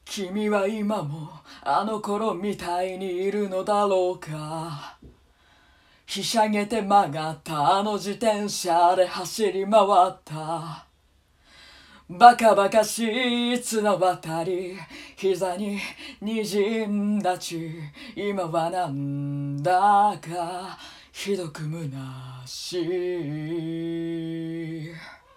君は今もあの頃みたいにいるのだろうか。ひしゃげて曲がったあの自転車で走り回った。バカバカしい綱渡り膝に滲んだ血、今はなんだかひどく虚しい。